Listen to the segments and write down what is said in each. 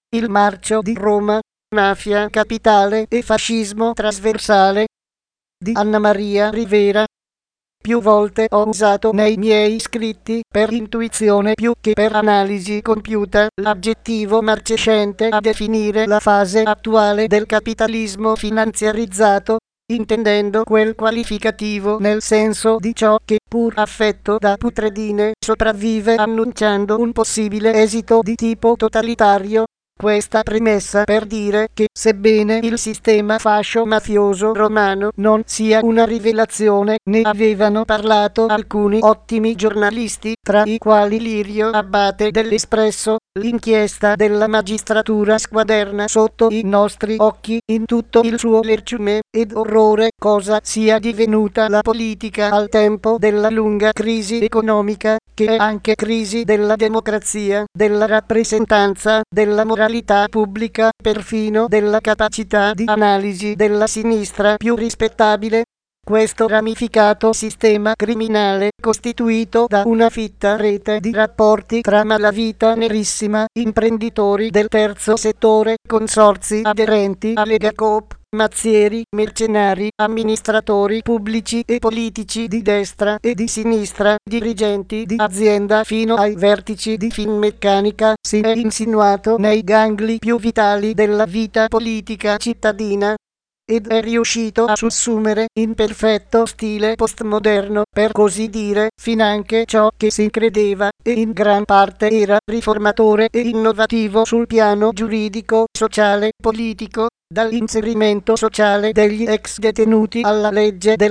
Il marcio di Roma, mafia capitale e fascismo trasversale di Anna Maria Rivera. Più volte ho usato nei miei scritti, per intuizione più che per analisi compiuta, l'aggettivo marcescente a definire la fase attuale del capitalismo finanziarizzato, intendendo quel qualificativo nel senso di ciò che, pur affetto da putredine, sopravvive annunciando un possibile esito di tipo totalitario. Questa premessa per dire che, sebbene il sistema fascio-mafioso romano non sia una rivelazione, ne avevano parlato alcuni ottimi giornalisti, tra i quali Lirio Abbate dell'Espresso, l'inchiesta della magistratura squaderna sotto i nostri occhi, in tutto il suo lerciume ed orrore, cosa sia divenuta la politica al tempo della lunga crisi economica, che è anche crisi della democrazia, della rappresentanza, della moralità pubblica, perfino della capacità di analisi della sinistra più rispettabile. Questo ramificato sistema criminale, costituito da una fitta rete di rapporti tra malavita nerissima, imprenditori del terzo settore, consorzi aderenti a Legacoop, mazzieri, mercenari, amministratori pubblici e politici di destra e di sinistra, dirigenti di azienda fino ai vertici di Finmeccanica, si è insinuato nei gangli più vitali della vita politica cittadina ed è riuscito a sussumere in perfetto stile postmoderno, per così dire, finanche ciò che si credeva e in gran parte era riformatore e innovativo sul piano giuridico, sociale, politico, dall'inserimento sociale degli ex detenuti alla legge del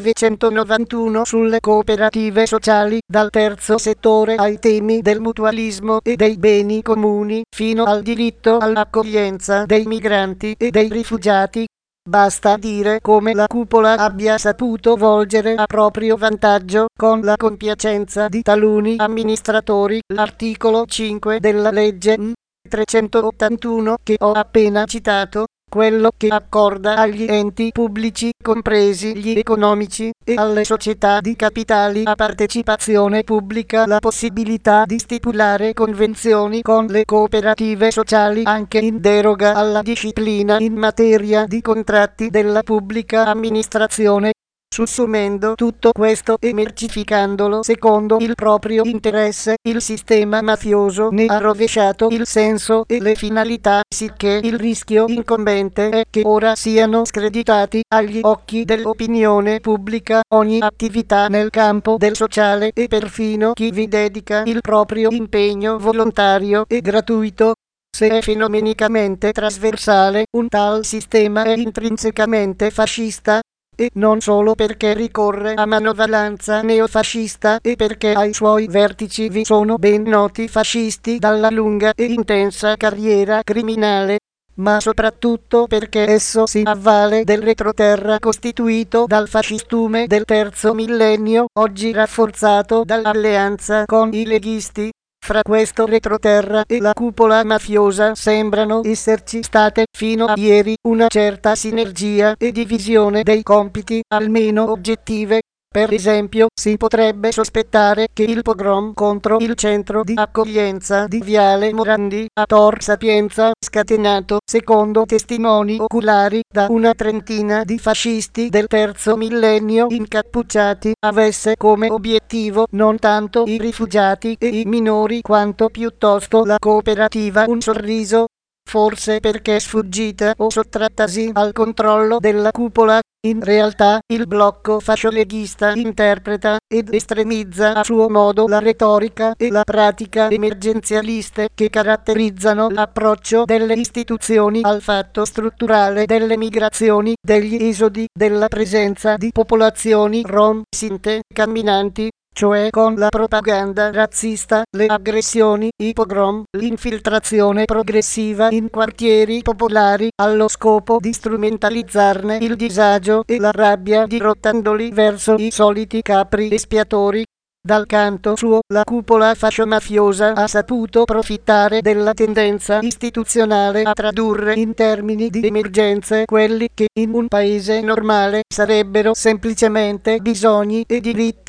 1991 sulle cooperative sociali, dal terzo settore ai temi del mutualismo e dei beni comuni, fino al diritto all'accoglienza dei migranti e dei rifugiati. Basta dire come la cupola abbia saputo volgere a proprio vantaggio, con la compiacenza di taluni amministratori, l'articolo 5 della legge N. 381 che ho appena citato, quello che accorda agli enti pubblici, compresi gli economici, e alle società di capitali a partecipazione pubblica la possibilità di stipulare convenzioni con le cooperative sociali anche in deroga alla disciplina in materia di contratti della pubblica amministrazione. Sussumendo tutto questo e mercificandolo secondo il proprio interesse, il sistema mafioso ne ha rovesciato il senso e le finalità, sicché il rischio incombente è che ora siano screditati agli occhi dell'opinione pubblica ogni attività nel campo del sociale e perfino chi vi dedica il proprio impegno volontario e gratuito. Se è fenomenicamente trasversale, un tal sistema è intrinsecamente fascista, e non solo perché ricorre a manovalanza neofascista e perché ai suoi vertici vi sono ben noti fascisti dalla lunga e intensa carriera criminale, ma soprattutto perché esso si avvale del retroterra costituito dal fascistume del terzo millennio, oggi rafforzato dall'alleanza con i leghisti. Fra questo retroterra e la cupola mafiosa sembrano esserci state fino a ieri una certa sinergia e divisione dei compiti, almeno oggettive. Per esempio, si potrebbe sospettare che il pogrom contro il centro di accoglienza di Viale Morandi a Tor Sapienza, scatenato, secondo testimoni oculari, da una trentina di fascisti del terzo millennio incappucciati, avesse come obiettivo non tanto i rifugiati e i minori quanto piuttosto la cooperativa Un Sorriso. Forse perché sfuggita o sottrattasi al controllo della cupola, in realtà il blocco fascioleghista interpreta ed estremizza a suo modo la retorica e la pratica emergenzialiste che caratterizzano l'approccio delle istituzioni al fatto strutturale delle migrazioni, degli esodi, della presenza di popolazioni rom, sinte, camminanti, cioè con la propaganda razzista, le aggressioni, i pogrom, l'infiltrazione progressiva in quartieri popolari, allo scopo di strumentalizzarne il disagio e la rabbia dirottandoli verso i soliti capri espiatori. Dal canto suo, la cupola fascio-mafiosa ha saputo profittare della tendenza istituzionale a tradurre in termini di emergenze quelli che in un paese normale sarebbero semplicemente bisogni e diritti.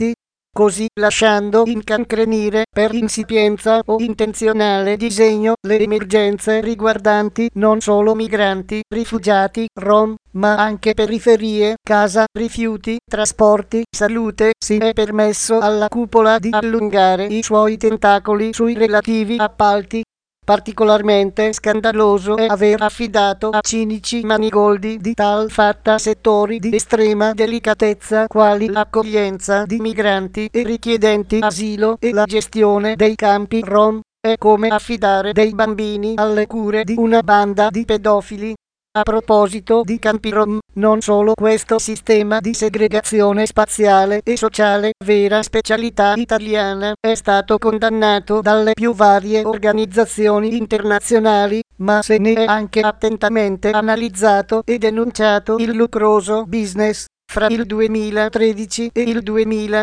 così lasciando incancrenire per insipienza o intenzionale disegno le emergenze riguardanti non solo migranti, rifugiati, rom, ma anche periferie, casa, rifiuti, trasporti, salute. Si è permesso alla cupola di allungare i suoi tentacoli sui relativi appalti. Particolarmente scandaloso è aver affidato a cinici manigoldi di tal fatta settori di estrema delicatezza quali l'accoglienza di migranti e richiedenti asilo e la gestione dei campi rom. È come affidare dei bambini alle cure di una banda di pedofili. A proposito di campi rom, non solo questo sistema di segregazione spaziale e sociale, vera specialità italiana, è stato condannato dalle più varie organizzazioni internazionali, ma se ne è anche attentamente analizzato e denunciato il lucroso business. Fra il 2013 e il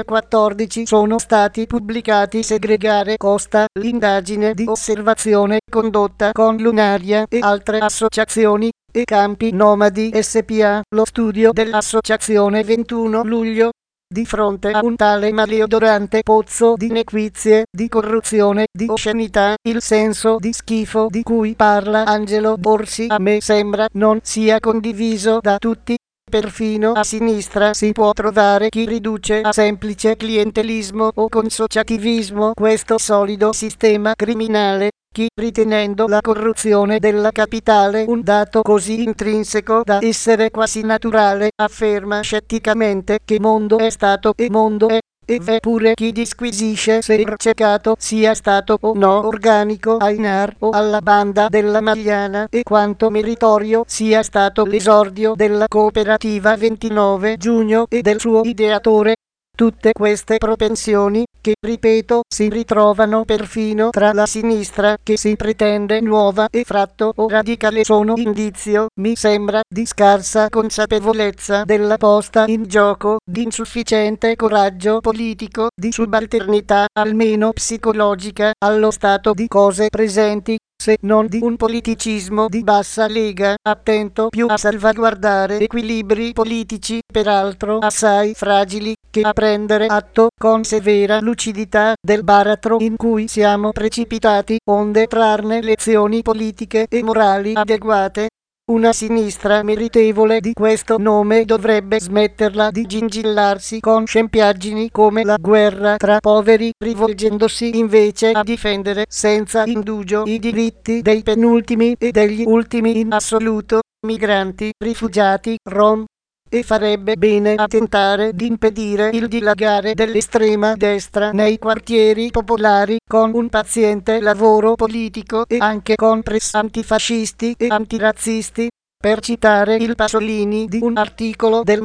2014 sono stati pubblicati Segregare Costa, l'indagine di osservazione condotta con Lunaria e altre associazioni, e Campi Nomadi SPA, lo studio dell'associazione 21 luglio. Di fronte a un tale maleodorante pozzo di nequizie, di corruzione, di oscenità, il senso di schifo di cui parla Angelo Borsi a me sembra non sia condiviso da tutti. Perfino a sinistra si può trovare chi riduce a semplice clientelismo o consociativismo questo solido sistema criminale, chi, ritenendo la corruzione della capitale un dato così intrinseco da essere quasi naturale, afferma scetticamente che mondo è stato e mondo è. E v'è pure chi disquisisce se il cecato sia stato o no organico ai NAR o alla banda della Magliana e quanto meritorio sia stato l'esordio della cooperativa 29 giugno e del suo ideatore. Tutte queste propensioni, che, ripeto, si ritrovano perfino tra la sinistra che si pretende nuova e fratto o radicale, sono indizio, mi sembra, di scarsa consapevolezza della posta in gioco, di insufficiente coraggio politico, di subalternità, almeno psicologica, allo stato di cose presenti, se non di un politicismo di bassa lega, attento più a salvaguardare equilibri politici, peraltro assai fragili, che a prendere atto con severa lucidità del baratro in cui siamo precipitati, onde trarne lezioni politiche e morali adeguate. Una sinistra meritevole di questo nome dovrebbe smetterla di gingillarsi con scempiaggini come la guerra tra poveri, rivolgendosi invece a difendere senza indugio i diritti dei penultimi e degli ultimi in assoluto, migranti, rifugiati, rom. E farebbe bene a tentare di impedire il dilagare dell'estrema destra nei quartieri popolari con un paziente lavoro politico e anche con press antifascisti e antirazzisti, per citare il Pasolini di un articolo del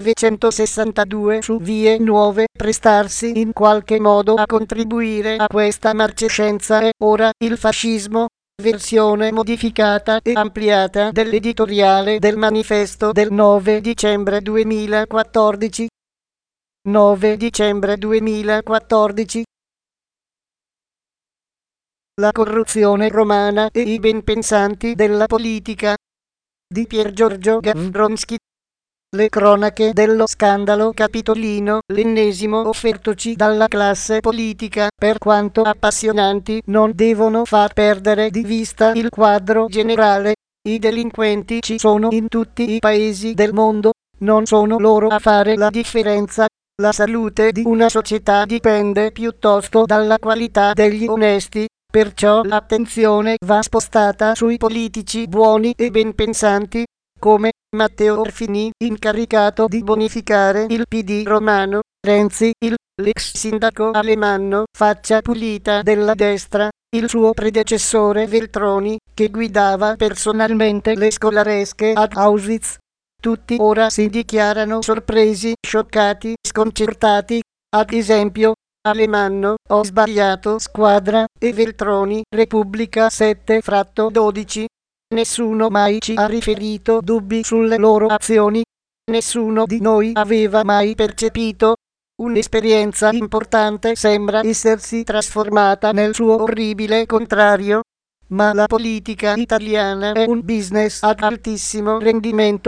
1962 su Vie Nuove. Prestarsi in qualche modo a contribuire a questa marcescenza è ora il fascismo. Versione modificata e ampliata dell'editoriale del Manifesto del 9 dicembre 2014. 9 dicembre 2014. La corruzione romana e i benpensanti della politica, di Pier Giorgio Gavronski. Le cronache dello scandalo capitolino, l'ennesimo offertoci dalla classe politica, per quanto appassionanti, non devono far perdere di vista il quadro generale. I delinquenti ci sono in tutti i paesi del mondo, non sono loro a fare la differenza. La salute di una società dipende piuttosto dalla qualità degli onesti. Perciò l'attenzione va spostata sui politici buoni e benpensanti, come Matteo Orfini, incaricato di bonificare il PD romano, Renzi, l'ex sindaco Alemanno, faccia pulita della destra, il suo predecessore Veltroni, che guidava personalmente le scolaresche ad Auschwitz. Tutti ora si dichiarano sorpresi, scioccati, sconcertati. Ad esempio, Alemanno, ho sbagliato squadra, e Veltroni, Repubblica 7/12. Nessuno mai ci ha riferito dubbi sulle loro azioni. Nessuno di noi aveva mai percepito. Un'esperienza importante sembra essersi trasformata nel suo orribile contrario. Ma la politica italiana è un business ad altissimo rendimento.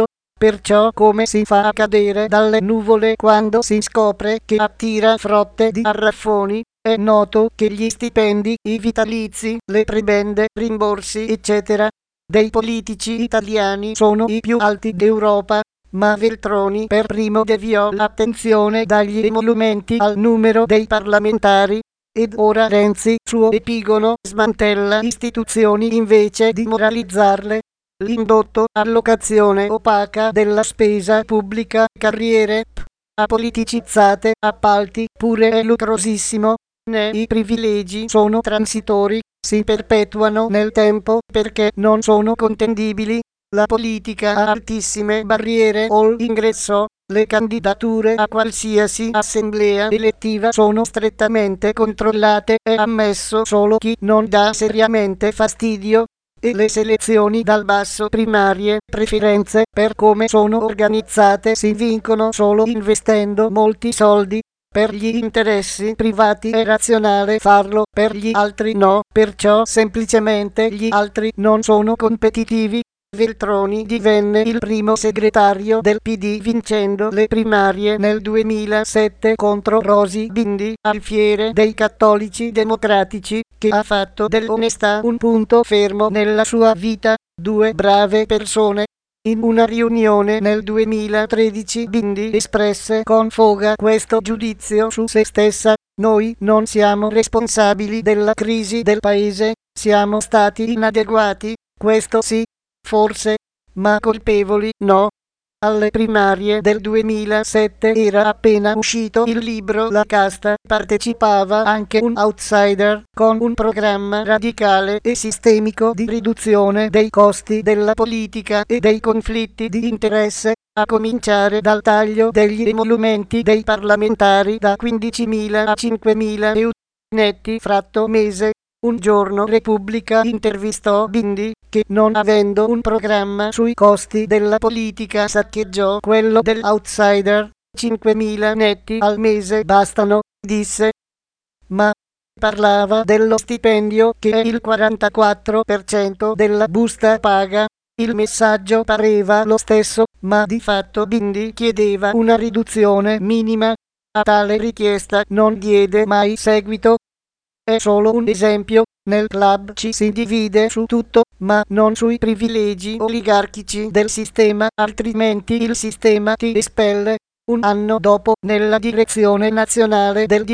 perciò come si fa a cadere dalle nuvole quando si scopre che attira frotte di arraffoni. È noto che gli stipendi, i vitalizi, le prebende, rimborsi, eccetera, dei politici italiani sono i più alti d'Europa, ma Veltroni per primo deviò l'attenzione dagli emolumenti al numero dei parlamentari, ed ora Renzi, suo epigono, smantella istituzioni invece di moralizzarle. L'indotto allocazione opaca della spesa pubblica, carriere apoliticizzate, appalti, pure è lucrosissimo, né i privilegi sono transitori, si perpetuano nel tempo perché non sono contendibili. La politica ha altissime barriere all'ingresso, le candidature a qualsiasi assemblea elettiva sono strettamente controllate e ammesso solo chi non dà seriamente fastidio, e le selezioni dal basso primarie preferenze per come sono organizzate si vincono solo investendo molti soldi. Per gli interessi privati è razionale farlo, per gli altri no, perciò semplicemente gli altri non sono competitivi. Veltroni divenne il primo segretario del PD vincendo le primarie nel 2007 contro Rosy Bindi, alfiere dei cattolici democratici, che ha fatto dell'onestà un punto fermo nella sua vita. Due brave persone. In una riunione nel 2013 Bindi espresse con foga questo giudizio su se stessa: noi non siamo responsabili della crisi del paese, siamo stati inadeguati, questo sì, forse, ma colpevoli no. Alle primarie del 2007 era appena uscito il libro La casta, partecipava anche un outsider con un programma radicale e sistemico di riduzione dei costi della politica e dei conflitti di interesse, a cominciare dal taglio degli emolumenti dei parlamentari da 15.000 a 5.000 euro netti fratto mese. Un giorno Repubblica intervistò Bindi, che non avendo un programma sui costi della politica saccheggiò quello dell'outsider. 5.000 netti al mese bastano, disse. Ma parlava dello stipendio che è il 44% della busta paga. Il messaggio pareva lo stesso, ma di fatto Bindi chiedeva una riduzione minima. A tale richiesta non diede mai seguito. È solo un esempio, nel club ci si divide su tutto, ma non sui privilegi oligarchici del sistema, altrimenti il sistema ti espelle. Un anno dopo, nella direzione nazionale del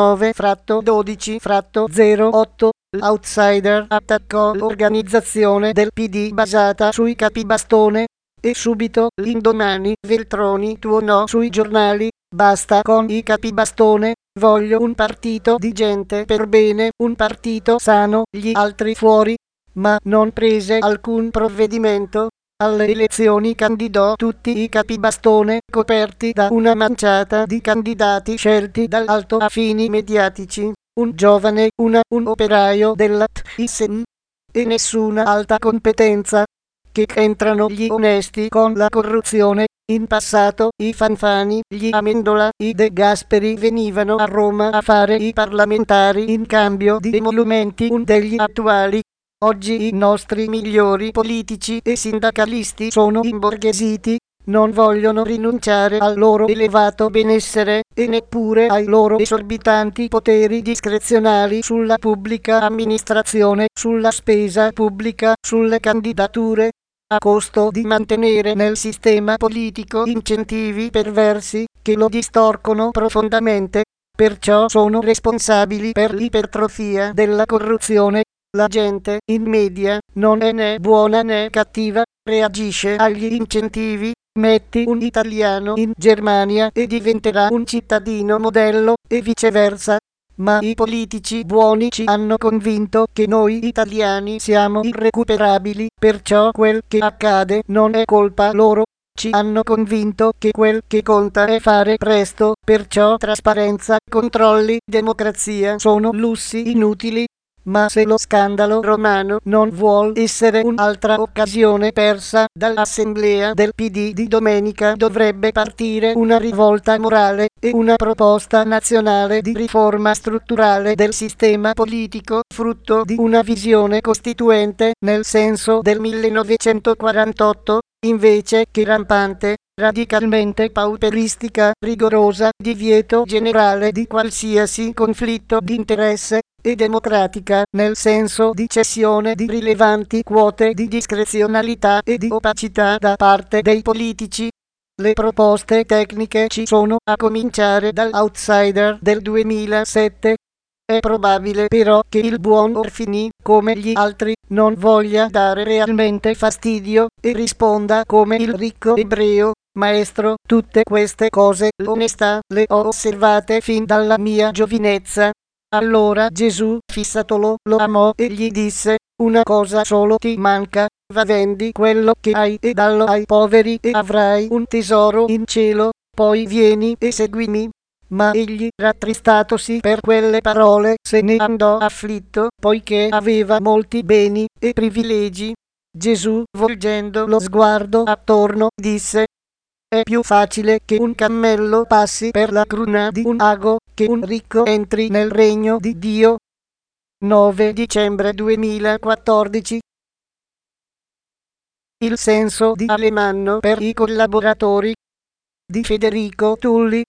19-12-08, l'outsider attaccò l'organizzazione del PD basata sui capibastone, e subito l'indomani Veltroni tuonò sui giornali: basta con i capibastone, voglio un partito di gente per bene, un partito sano, gli altri fuori. Ma non prese alcun provvedimento. Alle elezioni candidò tutti i capibastone, coperti da una manciata di candidati scelti dall'alto a fini mediatici, un giovane, un operaio della TISN, e nessuna alta competenza. Che entrano gli onesti con la corruzione. In passato i Fanfani, gli Amendola, i De Gasperi venivano a Roma a fare i parlamentari in cambio di emolumenti degli attuali. Oggi i nostri migliori politici e sindacalisti sono imborghesiti, non vogliono rinunciare al loro elevato benessere e neppure ai loro esorbitanti poteri discrezionali sulla pubblica amministrazione, sulla spesa pubblica, sulle candidature, a costo di mantenere nel sistema politico incentivi perversi che lo distorcono profondamente. Perciò sono responsabili per l'ipertrofia della corruzione. La gente, in media, non è né buona né cattiva, reagisce agli incentivi. Metti un italiano in Germania e diventerà un cittadino modello, e viceversa. Ma i politici buoni ci hanno convinto che noi italiani siamo irrecuperabili, perciò quel che accade non è colpa loro. Ci hanno convinto che quel che conta è fare presto, perciò trasparenza, controlli, democrazia sono lussi inutili. Ma se lo scandalo romano non vuol essere un'altra occasione persa, dall'assemblea del PD di domenica dovrebbe partire una rivolta morale e una proposta nazionale di riforma strutturale del sistema politico, frutto di una visione costituente nel senso del 1948, invece che rampante, radicalmente pauperistica, rigorosa, divieto generale di qualsiasi conflitto di interesse, e democratica nel senso di cessione di rilevanti quote di discrezionalità e di opacità da parte dei politici. Le proposte tecniche ci sono, a cominciare dall'Outsider del 2007. È probabile però che il buon Orfini, come gli altri, non voglia dare realmente fastidio, e risponda come il ricco ebreo: maestro, tutte queste cose l'onestà le ho osservate fin dalla mia giovinezza. Allora Gesù, fissatolo, lo amò e gli disse: una cosa solo ti manca, va vendi quello che hai e dallo ai poveri e avrai un tesoro in cielo, poi vieni e seguimi. Ma egli, rattristatosi per quelle parole, se ne andò afflitto, poiché aveva molti beni e privilegi. Gesù, volgendo lo sguardo attorno, disse: è più facile che un cammello passi per la cruna di un ago, che un ricco entri nel regno di Dio. 9 dicembre 2014. Il senso di Alemanno per i collaboratori di Federico Tulli.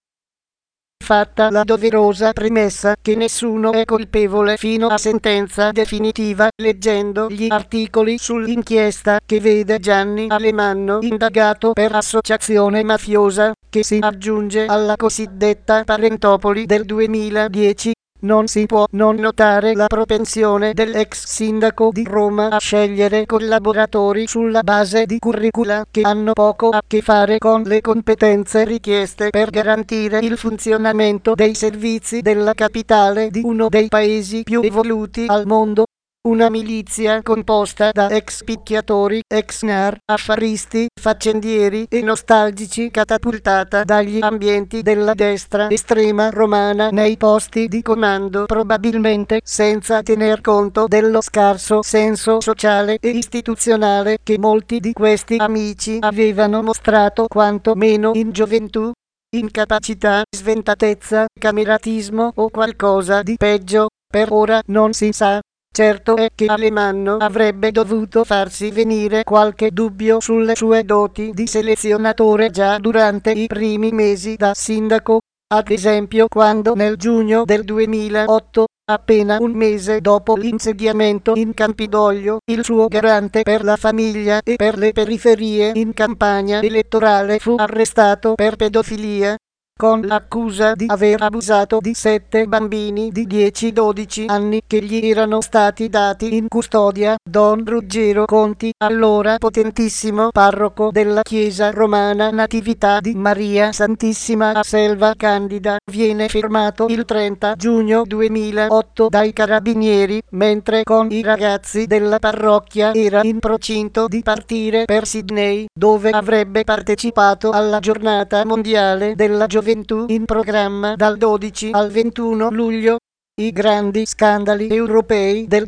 Fatta la doverosa premessa che nessuno è colpevole fino a sentenza definitiva, leggendo gli articoli sull'inchiesta che vede Gianni Alemanno indagato per associazione mafiosa, che si aggiunge alla cosiddetta Parentopoli del 2010, non si può non notare la propensione dell'ex sindaco di Roma a scegliere collaboratori sulla base di curricula che hanno poco a che fare con le competenze richieste per garantire il funzionamento dei servizi della capitale di uno dei paesi più evoluti al mondo. Una milizia composta da ex picchiatori, ex NAR, affaristi, faccendieri e nostalgici, catapultata dagli ambienti della destra estrema romana nei posti di comando, probabilmente senza tener conto dello scarso senso sociale e istituzionale che molti di questi amici avevano mostrato quanto meno in gioventù. Incapacità, sventatezza, cameratismo o qualcosa di peggio, per ora non si sa. Certo è che Alemanno avrebbe dovuto farsi venire qualche dubbio sulle sue doti di selezionatore già durante i primi mesi da sindaco, ad esempio quando nel giugno del 2008, appena un mese dopo l'insediamento in Campidoglio, il suo garante per la famiglia e per le periferie in campagna elettorale fu arrestato per pedofilia, con l'accusa di aver abusato di 7 bambini di 10-12 anni che gli erano stati dati in custodia. Don Ruggero Conti, allora potentissimo parroco della chiesa romana Natività di Maria Santissima a Selva Candida, viene fermato il 30 giugno 2008 dai carabinieri, mentre con i ragazzi della parrocchia era in procinto di partire per Sydney, dove avrebbe partecipato alla giornata mondiale della gioventù in programma dal 12 al 21 luglio. I grandi scandali europei del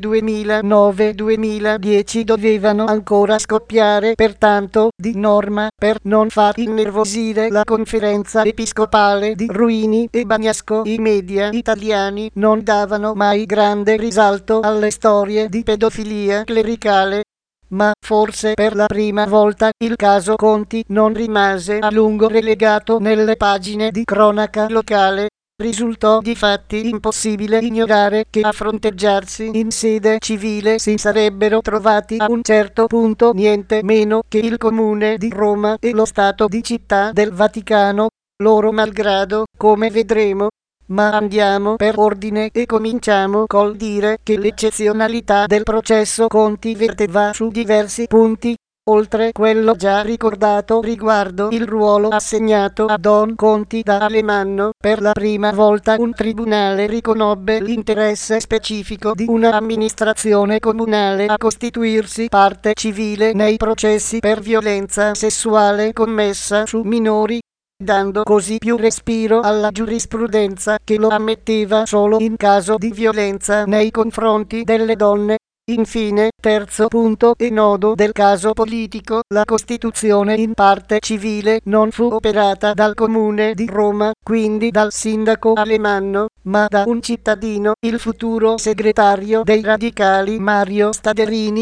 2009-2010 dovevano ancora scoppiare, pertanto, di norma, per non far innervosire la conferenza episcopale di Ruini e Bagnasco. I media italiani non davano mai grande risalto alle storie di pedofilia clericale, ma forse per la prima volta il caso Conti non rimase a lungo relegato nelle pagine di cronaca locale. Risultò difatti impossibile ignorare che a fronteggiarsi in sede civile si sarebbero trovati a un certo punto niente meno che il Comune di Roma e lo Stato di Città del Vaticano, loro malgrado, come vedremo. Ma andiamo per ordine e cominciamo col dire che l'eccezionalità del processo Conti verteva su diversi punti, oltre quello già ricordato riguardo il ruolo assegnato a Don Conti da Alemanno. Per la prima volta un tribunale riconobbe l'interesse specifico di una amministrazione comunale a costituirsi parte civile nei processi per violenza sessuale commessa su minori, dando così più respiro alla giurisprudenza che lo ammetteva solo in caso di violenza nei confronti delle donne. Infine, terzo punto e nodo del caso politico, la costituzione in parte civile non fu operata dal Comune di Roma, quindi dal sindaco Alemanno, ma da un cittadino, il futuro segretario dei radicali Mario Staderini.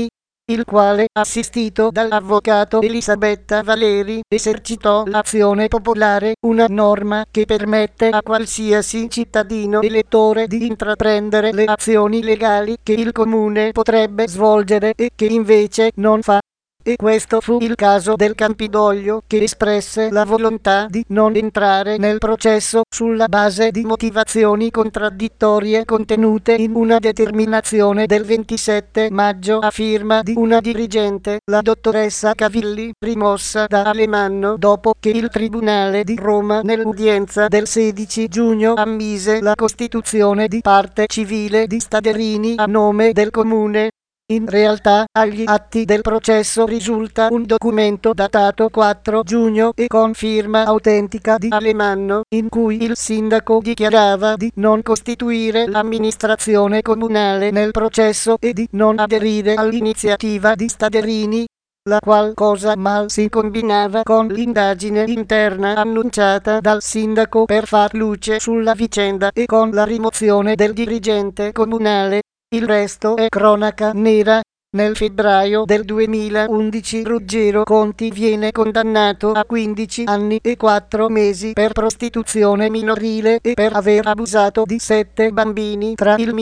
il quale, assistito dall'avvocato Elisabetta Valeri, esercitò l'azione popolare, una norma che permette a qualsiasi cittadino elettore di intraprendere le azioni legali che il comune potrebbe svolgere e che invece non fa. E questo fu il caso del Campidoglio, che espresse la volontà di non entrare nel processo sulla base di motivazioni contraddittorie contenute in una determinazione del 27 maggio a firma di una dirigente, la dottoressa Cavilli, rimossa da Alemanno dopo che il Tribunale di Roma nell'udienza del 16 giugno ammise la costituzione di parte civile di Staderini a nome del comune. In realtà, agli atti del processo risulta un documento datato 4 giugno e con firma autentica di Alemanno, in cui il sindaco dichiarava di non costituire l'amministrazione comunale nel processo e di non aderire all'iniziativa di Staderini, la qual cosa mal si combinava con l'indagine interna annunciata dal sindaco per far luce sulla vicenda e con la rimozione del dirigente comunale. Il resto è cronaca nera. Nel febbraio del 2011 Ruggero Conti viene condannato a 15 anni e 4 mesi per prostituzione minorile e per aver abusato di 7 bambini tra il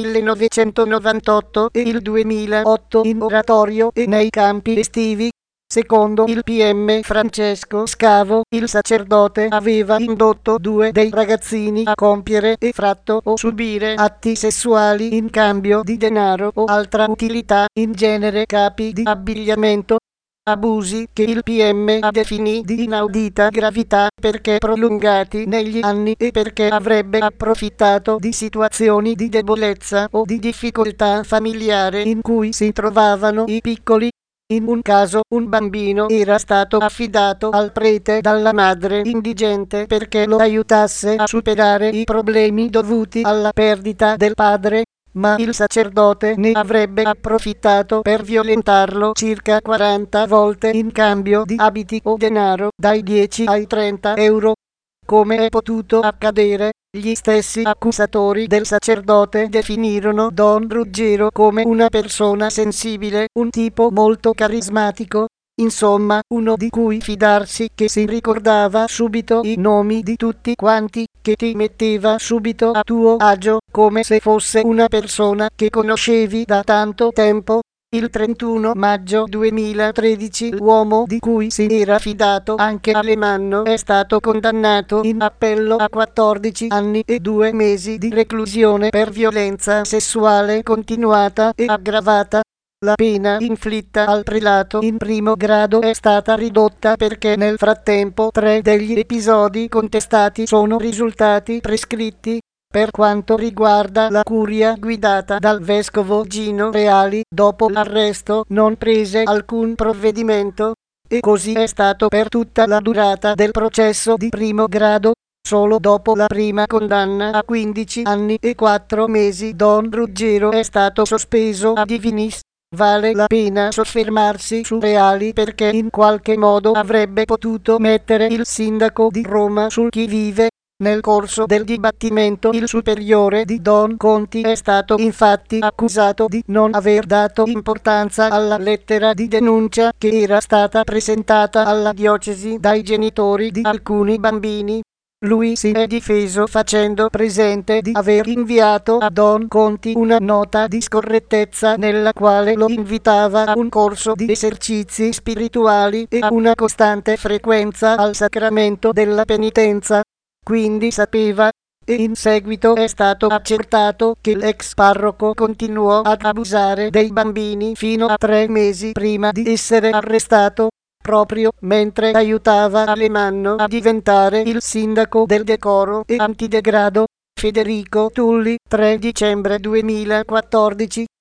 1998 e il 2008 in oratorio e nei campi estivi. Secondo il PM Francesco Scavo, il sacerdote aveva indotto 2 dei ragazzini a compiere e fratto o subire atti sessuali in cambio di denaro o altra utilità, in genere capi di abbigliamento. Abusi che il PM definì di inaudita gravità perché prolungati negli anni e perché avrebbe approfittato di situazioni di debolezza o di difficoltà familiare in cui si trovavano i piccoli. In un caso, un bambino era stato affidato al prete dalla madre indigente perché lo aiutasse a superare i problemi dovuti alla perdita del padre, ma il sacerdote ne avrebbe approfittato per violentarlo circa 40 volte in cambio di abiti o denaro, dai 10 ai 30 euro. Come è potuto accadere? Gli stessi accusatori del sacerdote definirono Don Ruggero come una persona sensibile, un tipo molto carismatico, insomma, uno di cui fidarsi, che si ricordava subito i nomi di tutti quanti, che ti metteva subito a tuo agio, come se fosse una persona che conoscevi da tanto tempo. Il 31 maggio 2013 l'uomo di cui si era fidato anche Alemanno è stato condannato in appello a 14 anni e 2 mesi di reclusione per violenza sessuale continuata e aggravata. La pena inflitta al prelato in primo grado è stata ridotta perché nel frattempo 3 degli episodi contestati sono risultati prescritti. Per quanto riguarda la curia guidata dal vescovo Gino Reali, dopo l'arresto non prese alcun provvedimento, e così è stato per tutta la durata del processo di primo grado. Solo dopo la prima condanna a 15 anni e 4 mesi Don Ruggero è stato sospeso a divinis. Vale la pena soffermarsi su Reali perché in qualche modo avrebbe potuto mettere il sindaco di Roma sul chi vive. Nel corso del dibattimento il superiore di Don Conti è stato infatti accusato di non aver dato importanza alla lettera di denuncia che era stata presentata alla diocesi dai genitori di alcuni bambini. Lui si è difeso facendo presente di aver inviato a Don Conti una nota di scorrettezza nella quale lo invitava a un corso di esercizi spirituali e a una costante frequenza al sacramento della penitenza. Quindi sapeva, e in seguito è stato accertato che l'ex parroco continuò ad abusare dei bambini fino a 3 mesi prima di essere arrestato, proprio mentre aiutava Alemanno a diventare il sindaco del decoro e antidegrado. Federico Tulli, 3 dicembre 2014.